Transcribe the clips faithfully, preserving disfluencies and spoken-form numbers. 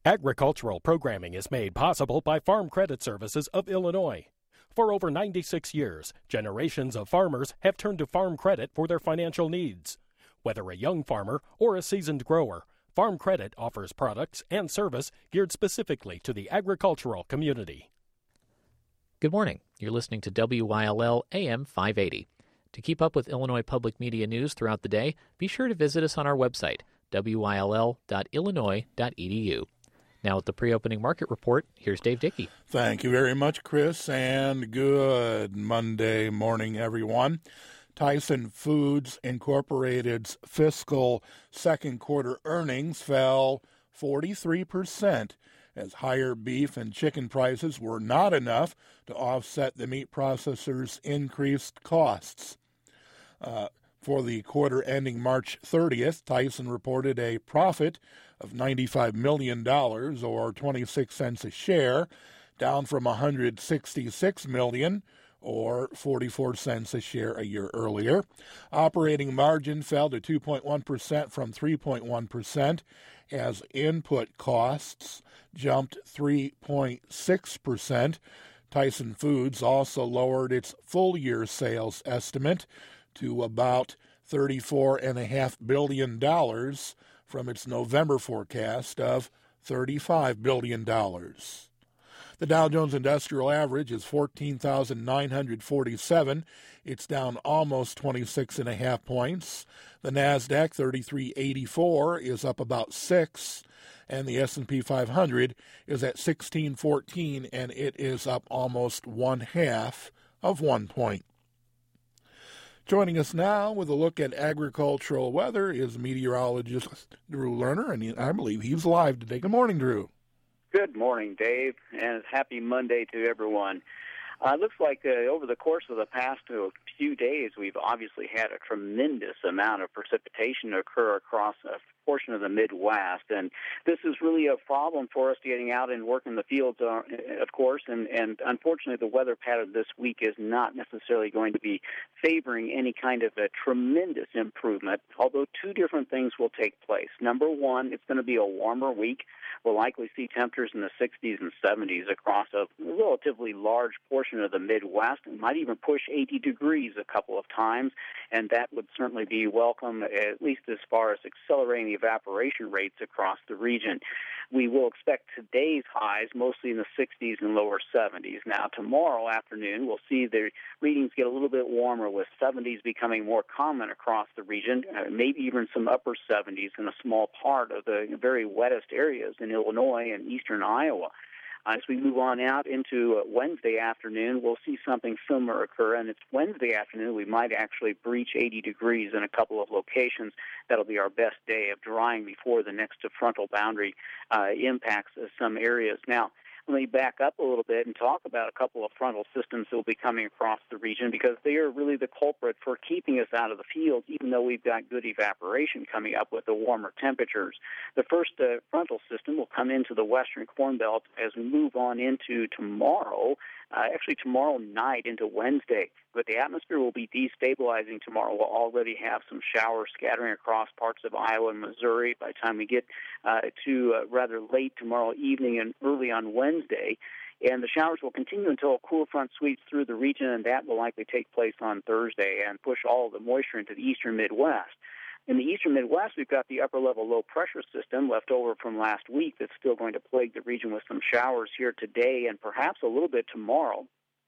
Agricultural programming is made possible by Farm Credit Services of Illinois. For over ninety-six years, generations of farmers have turned to Farm Credit for their financial needs. Whether a young farmer or a seasoned grower, Farm Credit offers products and service geared specifically to the agricultural community. Good morning. You're listening to W I L L A M five eighty. To keep up with Illinois public media news throughout the day, be sure to visit us on our website, W I L L dot illinois dot e d u. Now with the pre-opening market report, here's Dave Dickey. Thank you very much, Chris, and good Monday morning, everyone. Tyson Foods Incorporated's fiscal second quarter earnings fell forty-three percent as higher beef and chicken prices were not enough to offset the meat processors' increased costs. Uh, for the quarter ending March thirtieth, Tyson reported a profit of ninety-five million dollars or twenty-six cents a share, down from one hundred sixty-six million dollars or forty-four cents a share a year earlier. Operating margin fell to two point one percent from three point one percent as input costs jumped three point six percent. Tyson Foods also lowered its full-year sales estimate to about thirty-four point five billion dollars from its November forecast of thirty-five billion dollars. The Dow Jones Industrial Average is fourteen thousand nine hundred forty-seven. It's down almost twenty-six and a half points. The NASDAQ thirty-three eighty-four is up about six, and the S and P five hundred is at sixteen fourteen, and it is up almost one half of one point. Joining us now with a look at agricultural weather is meteorologist Drew Lerner, and I believe he's live today. Good morning, Drew. Good morning, Dave, and happy Monday to everyone. Uh, it looks like uh, over the course of the past uh, few days, we've obviously had a tremendous amount of precipitation occur across a portion of the Midwest, and this is really a problem for us getting out and working the fields, uh, of course, and, and unfortunately the weather pattern this week is not necessarily going to be favoring any kind of a tremendous improvement, although two different things will take place. Number one, it's going to be a warmer week. We'll likely see temperatures in the sixties and seventies across a relatively large portion of the Midwest. It might even push eighty degrees a couple of times, and that would certainly be welcome, at least as far as accelerating the evaporation rates across the region. We will expect today's highs mostly in the sixties and lower seventies. Now, tomorrow afternoon, we'll see the readings get a little bit warmer, with seventies becoming more common across the region, uh, maybe even some upper seventies in a small part of the very wettest areas in Illinois and eastern Iowa. As we move on out into uh, Wednesday afternoon, we'll see something similar occur, and it's Wednesday afternoon we might actually breach eighty degrees in a couple of locations. That'll be our best day of drying before the next frontal boundary uh, impacts uh, some areas. Now, let me back up a little bit and talk about a couple of frontal systems that will be coming across the region, because they are really the culprit for keeping us out of the fields, even though we've got good evaporation coming up with the warmer temperatures. The first uh, frontal system will come into the western Corn Belt as we move on into tomorrow, uh, actually tomorrow night into Wednesday. But the atmosphere will be destabilizing tomorrow. We'll already have some showers scattering across parts of Iowa and Missouri by the time we get uh, to uh, rather late tomorrow evening and early on Wednesday. And the showers will continue until a cool front sweeps through the region, and that will likely take place on Thursday and push all of the moisture into the eastern Midwest. In the eastern Midwest, we've got the upper-level low-pressure system left over from last week that's still going to plague the region with some showers here today and perhaps a little bit tomorrow.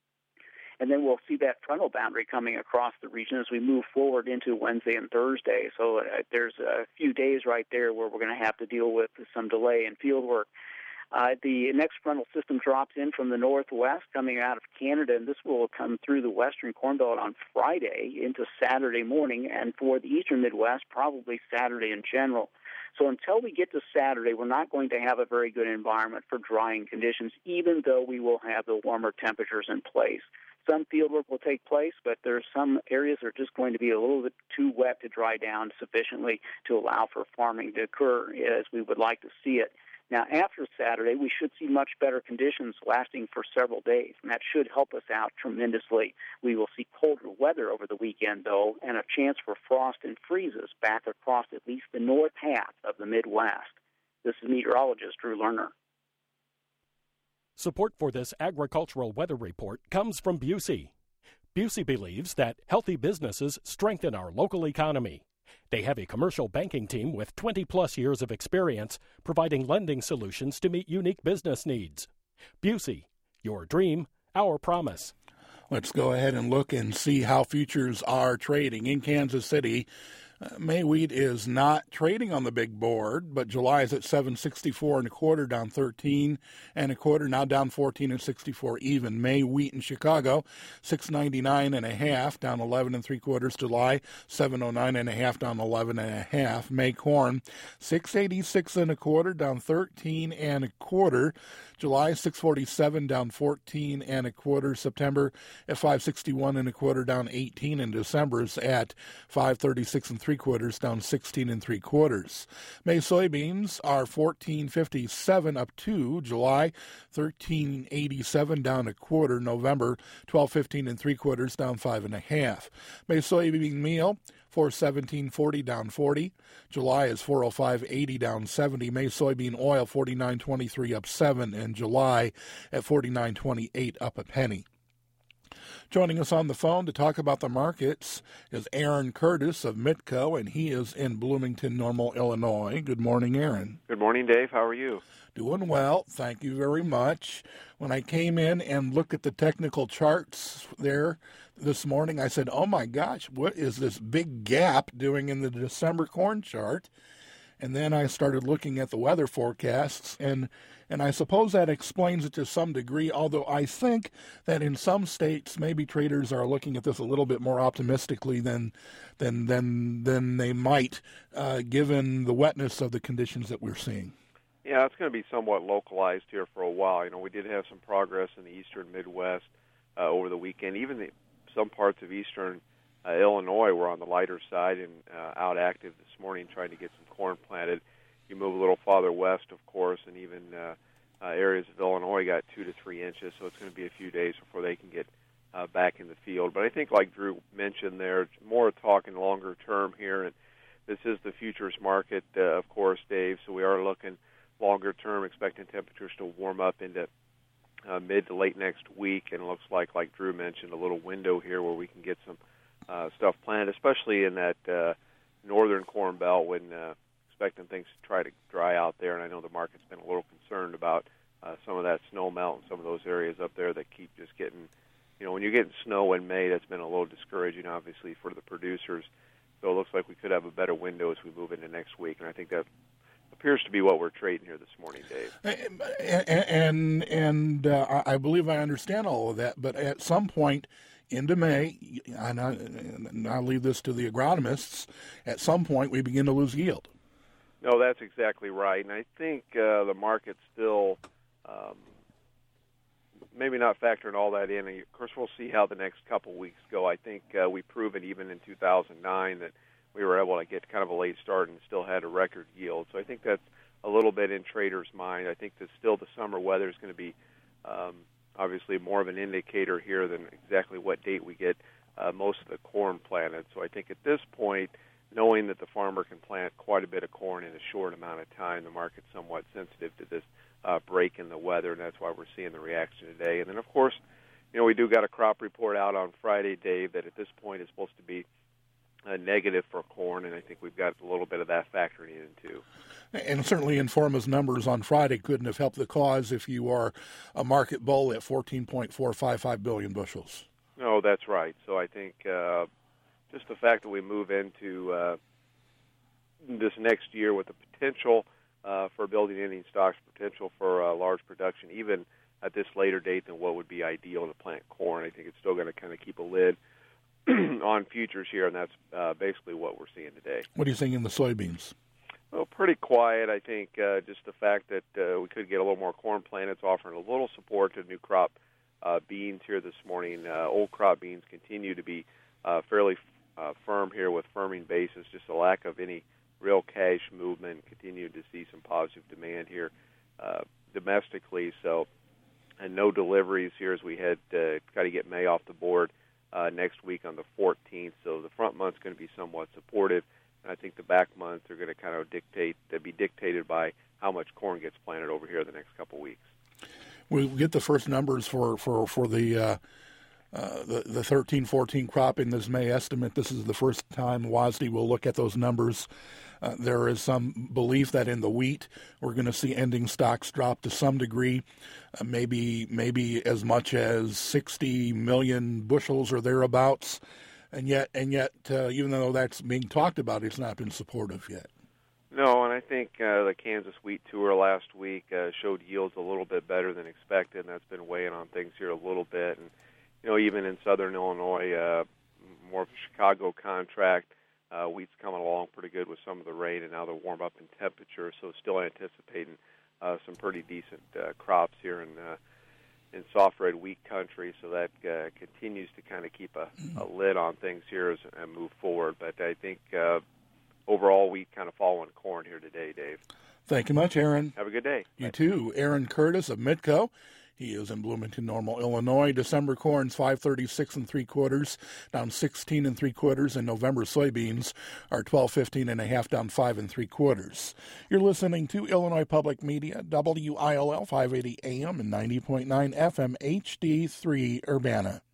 And then we'll see that frontal boundary coming across the region as we move forward into Wednesday and Thursday. So uh, there's a few days right there where we're going to have to deal with some delay in field work. Uh, the next frontal system drops in from the northwest coming out of Canada, and this will come through the western Corn Belt on Friday into Saturday morning, and for the eastern Midwest, probably Saturday in general. So until we get to Saturday, we're not going to have a very good environment for drying conditions, even though we will have the warmer temperatures in place. Some fieldwork will take place, but there are some areas that are just going to be a little bit too wet to dry down sufficiently to allow for farming to occur as we would like to see it. Now, after Saturday, we should see much better conditions lasting for several days, and that should help us out tremendously. We will see colder weather over the weekend, though, and a chance for frost and freezes back across at least the north half of the Midwest. This is meteorologist Drew Lerner. Support for this agricultural weather report comes from Busey. Busey believes that healthy businesses strengthen our local economy. They have a commercial banking team with twenty plus years of experience providing lending solutions to meet unique business needs. Busey, your dream, our promise. Let's go ahead and look and see how futures are trading in Kansas City. Uh, May wheat is not trading on the big board, but July is at seven sixty-four and a quarter, down thirteen and a quarter, now down fourteen and sixty-four even. May wheat in Chicago, six ninety-nine and a half, down eleven and three quarters. July, seven oh nine and a half, down eleven and a half. May corn, six eighty-six and a quarter, down thirteen and a quarter. July, six forty-seven, down fourteen and a quarter. September at five sixty-one and a quarter, down eighteen, and December's at five thirty-six and three quarters, down sixteen and three quarters. May soybeans are fourteen fifty-seven up two. July, thirteen eighty-seven, down a quarter. November, twelve fifteen and three quarters, down five and a half. May soybean meal, four seventeen forty, down forty. July is four oh five eighty, down seventy. May soybean oil, forty-nine twenty-three, up seven, and July at forty-nine twenty-eight, up a penny. Joining us on the phone to talk about the markets is Aaron Curtis of Mitco, and he is in Bloomington Normal, Illinois. Good morning, Aaron. Good morning, Dave. How are you? Doing well. Thank you very much. When I came in and looked at the technical charts there this morning, I said, oh my gosh, what is this big gap doing in the December corn chart? And then I started looking at the weather forecasts, and and I suppose that explains it to some degree, although I think that in some states maybe traders are looking at this a little bit more optimistically than than than than they might, uh, given the wetness of the conditions that we're seeing. Yeah, it's going to be somewhat localized here for a while. You know, we did have some progress in the eastern Midwest uh, over the weekend. Even the, some parts of eastern uh, Illinois were on the lighter side and uh, out active this morning trying to get some corn planted. You move a little farther west, of course, and even uh, uh, areas of Illinois got two to three inches, so it's going to be a few days before they can get uh, back in the field. But I think, like Drew mentioned there, more talking longer term here, and this is the futures market, uh, of course, Dave, so we are looking longer term, expecting temperatures to warm up into uh, mid to late next week, and it looks like, like Drew mentioned, a little window here where we can get some uh, stuff planted, especially in that uh, northern corn belt when uh, expecting things to try to dry out there, and I know the market's been a little concerned about uh, some of that snow melt in some of those areas up there that keep just getting, you know, when you're getting snow in May, that's been a little discouraging, obviously, for the producers. So it looks like we could have a better window as we move into next week, and I think that appears to be what we're trading here this morning, Dave. And and, and uh, I believe I understand all of that, but at some point into May, and, I, and I'll leave this to the agronomists, at some point we begin to lose yield. No, that's exactly right, and I think uh, the market's still um, maybe not factoring all that in. Of course, we'll see how the next couple weeks go. I think uh, we proved it even in two thousand nine that we were able to get kind of a late start and still had a record yield. So I think that's a little bit in traders' mind. I think that still the summer weather is going to be um, obviously more of an indicator here than exactly what date we get uh, most of the corn planted. So I think at this point, knowing that the farmer can plant quite a bit of corn in a short amount of time, the market's somewhat sensitive to this uh, break in the weather, and that's why we're seeing the reaction today. And then, of course, you know, we do got a crop report out on Friday, Dave, that at this point is supposed to be uh, negative for corn, and I think we've got a little bit of that factoring in, too. And certainly Informa's numbers on Friday couldn't have helped the cause if you are a market bull at fourteen point four five five billion bushels. No, that's right. So I think uh, just the fact that we move into uh, this next year with the potential uh, for building ending stocks, potential for uh, large production, even at this later date than what would be ideal to plant corn, I think it's still going to kind of keep a lid on futures here, and that's uh, basically what we're seeing today. What are you seeing in the soybeans? Well, pretty quiet. I think uh, just the fact that uh, we could get a little more corn planted, it's offering a little support to new crop uh, beans here this morning. Uh, old crop beans continue to be uh, fairly uh, firm here with firming basis, just a lack of any real cash movement. Continue to see some positive demand here uh, domestically. So, and no deliveries here as we head to try to get May off the board uh, next week on the fourteenth. So the front month's going to be somewhat supportive. And I think the back months are going to kind of dictate, uh, be dictated by how much corn gets planted over here the next couple of weeks. We'll get the first numbers for, for, for the, uh, uh, the the thirteen fourteen crop in this May estimate. This is the first time W A S D will look at those numbers. Uh, there is some belief that in the wheat we're going to see ending stocks drop to some degree, uh, maybe maybe as much as sixty million bushels or thereabouts, and yet and yet uh, even though that's being talked about, it's not been supportive yet. No, and I think uh, the Kansas wheat tour last week uh, showed yields a little bit better than expected, and that's been weighing on things here a little bit. And you know, even in southern Illinois, uh, more of a Chicago contract. Uh, wheat's coming along pretty good with some of the rain, and now they're warm up in temperature, so still anticipating uh, some pretty decent uh, crops here in uh, in soft red wheat country. So that uh, continues to kind of keep a, a lid on things here as and move forward. But I think uh, overall wheat kind of following corn here today, Dave. Thank you much, Aaron. Have a good day. You Bye. too. Aaron Curtis of Mitco. He is in Bloomington Normal, Illinois. December corn's five thirty-six and three quarters, down sixteen and three quarters, and November soybeans are twelve fifteen and a half, down five and three quarters. You're listening to Illinois Public Media, W I L L five eighty A M and ninety point nine F M H D three Urbana.